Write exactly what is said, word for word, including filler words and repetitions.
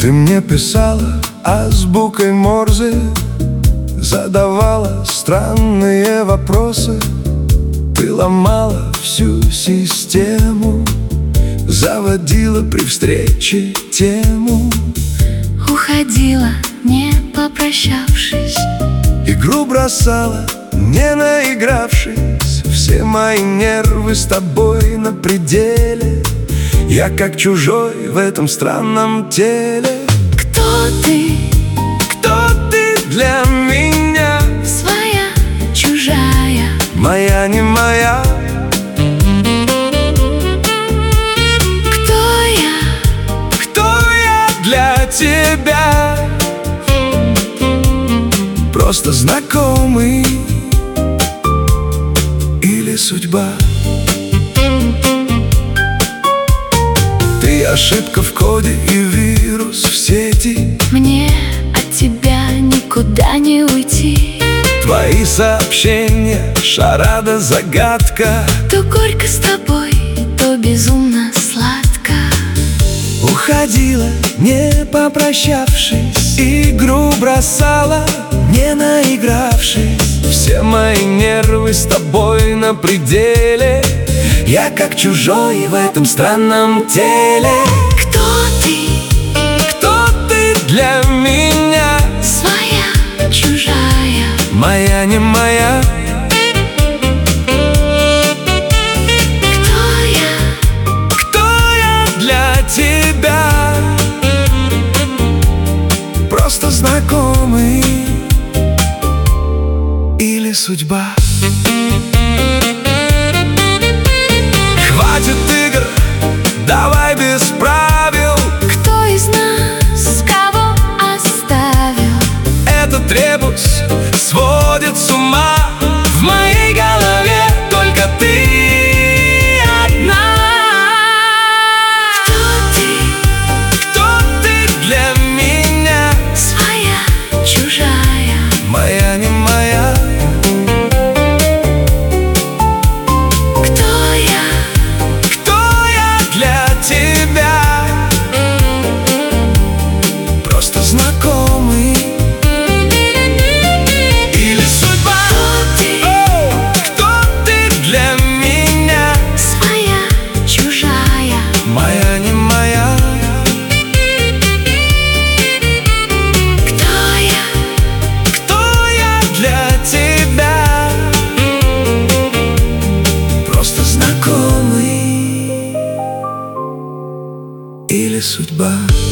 Ты мне писала азбукой Морзе, задавала странные вопросы. Ты ломала всю систему, заводила при встрече тему. Уходила, не попрощавшись, игру бросала, не наигравшись. Все мои нервы с тобой на пределе. Я как чужой в этом странном теле. Кто ты? Кто ты для меня? Своя, чужая, моя, не моя. Кто я? Кто я для тебя? Просто знакомый или судьба? Ты ошибка в коде и вирус в сети. Мне от тебя никуда не уйти. Твои сообщения, шарада, загадка. То горько с тобой, то безумно сладко. Уходила, не попрощавшись, игру бросала, не наигравшись. Все мои нервы с тобой на пределе. Я как чужой в этом странном теле. Кто ты? Кто ты для меня? Своя, чужая, моя, не моя. Кто я? Кто я для тебя? Просто знакомый или судьба? Хватит игр, давай без правил. Кто из нас кого оставил? Этот ребус сводит с ума. В моей голове только ты одна. Кто ты? Кто ты для меня? Своя, чужая, моя, не моя. Кто я? Кто я для тебя? Просто знакомый или судьба? Кто ты? О, кто ты для меня? Своя, чужая, моя, не моя. Кто я? Кто я для тебя? Просто знакомый или судьба?